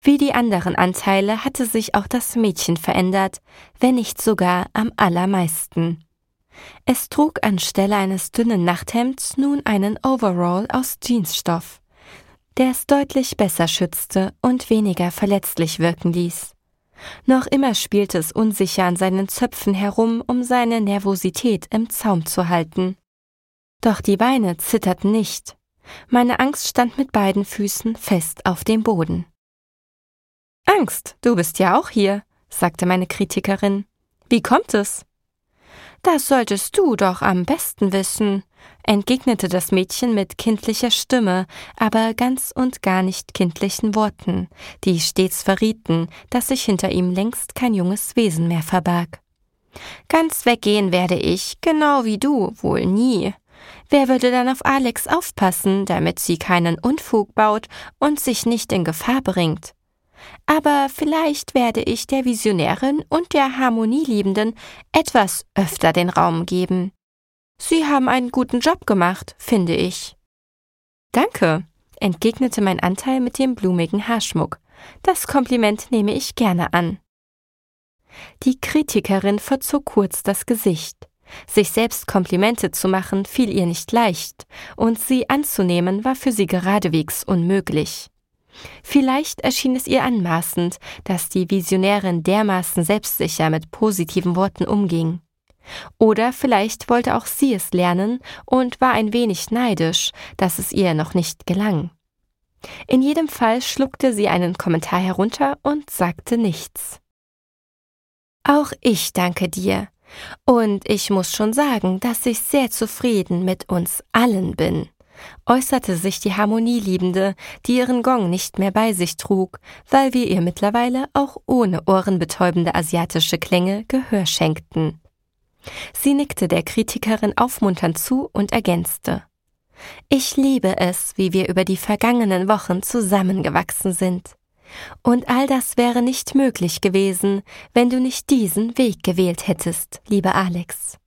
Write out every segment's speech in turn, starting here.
Wie die anderen Anteile hatte sich auch das Mädchen verändert, wenn nicht sogar am allermeisten. Es trug anstelle eines dünnen Nachthemds nun einen Overall aus Jeansstoff, der es deutlich besser schützte und weniger verletzlich wirken ließ. Noch immer spielte es unsicher an seinen Zöpfen herum, um seine Nervosität im Zaum zu halten. Doch die Beine zitterten nicht. Meine Angst stand mit beiden Füßen fest auf dem Boden. »Angst, du bist ja auch hier«, sagte meine Kritikerin. »Wie kommt es?« »Das solltest du doch am besten wissen«, entgegnete das Mädchen mit kindlicher Stimme, aber ganz und gar nicht kindlichen Worten, die stets verrieten, dass sich hinter ihm längst kein junges Wesen mehr verbarg. »Ganz weggehen werde ich, genau wie du, wohl nie. Wer würde dann auf Alex aufpassen, damit sie keinen Unfug baut und sich nicht in Gefahr bringt? Aber vielleicht werde ich der Visionärin und der Harmonieliebenden etwas öfter den Raum geben. Sie haben einen guten Job gemacht, finde ich.« »Danke«, entgegnete mein Anteil mit dem blumigen Haarschmuck. »Das Kompliment nehme ich gerne an.« Die Kritikerin verzog kurz das Gesicht. Sich selbst Komplimente zu machen, fiel ihr nicht leicht, und sie anzunehmen war für sie geradewegs unmöglich. Vielleicht erschien es ihr anmaßend, dass die Visionärin dermaßen selbstsicher mit positiven Worten umging. Oder vielleicht wollte auch sie es lernen und war ein wenig neidisch, dass es ihr noch nicht gelang. In jedem Fall schluckte sie einen Kommentar herunter und sagte nichts. »Auch ich danke dir. Und ich muss schon sagen, dass ich sehr zufrieden mit uns allen bin«, äußerte sich die Harmonieliebende, die ihren Gong nicht mehr bei sich trug, weil wir ihr mittlerweile auch ohne ohrenbetäubende asiatische Klänge Gehör schenkten. Sie nickte der Kritikerin aufmunternd zu und ergänzte: »Ich liebe es, wie wir über die vergangenen Wochen zusammengewachsen sind. Und all das wäre nicht möglich gewesen, wenn du nicht diesen Weg gewählt hättest, lieber Alex.«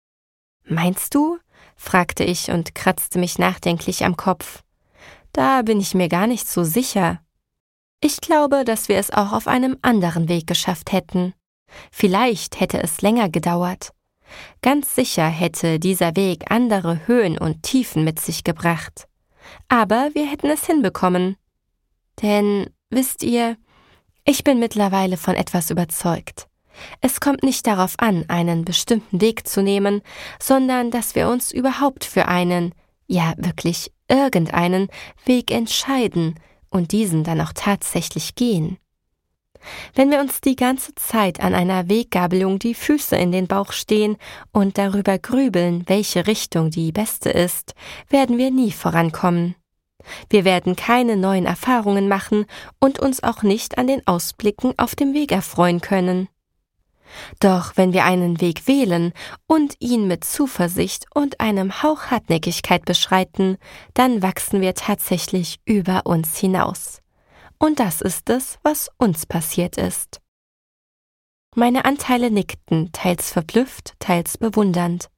»Meinst du?«, fragte ich und kratzte mich nachdenklich am Kopf. »Da bin ich mir gar nicht so sicher. Ich glaube, dass wir es auch auf einem anderen Weg geschafft hätten. Vielleicht hätte es länger gedauert. Ganz sicher hätte dieser Weg andere Höhen und Tiefen mit sich gebracht. Aber wir hätten es hinbekommen. Denn, wisst ihr, ich bin mittlerweile von etwas überzeugt. Es kommt nicht darauf an, einen bestimmten Weg zu nehmen, sondern dass wir uns überhaupt für einen, ja wirklich irgendeinen Weg entscheiden und diesen dann auch tatsächlich gehen. Wenn wir uns die ganze Zeit an einer Weggabelung die Füße in den Bauch stehen und darüber grübeln, welche Richtung die beste ist, werden wir nie vorankommen. Wir werden keine neuen Erfahrungen machen und uns auch nicht an den Ausblicken auf dem Weg erfreuen können. Doch wenn wir einen Weg wählen und ihn mit Zuversicht und einem Hauch Hartnäckigkeit beschreiten, dann wachsen wir tatsächlich über uns hinaus. Und das ist es, was uns passiert ist. Meine Anteile nickten, teils verblüfft, teils bewundernd.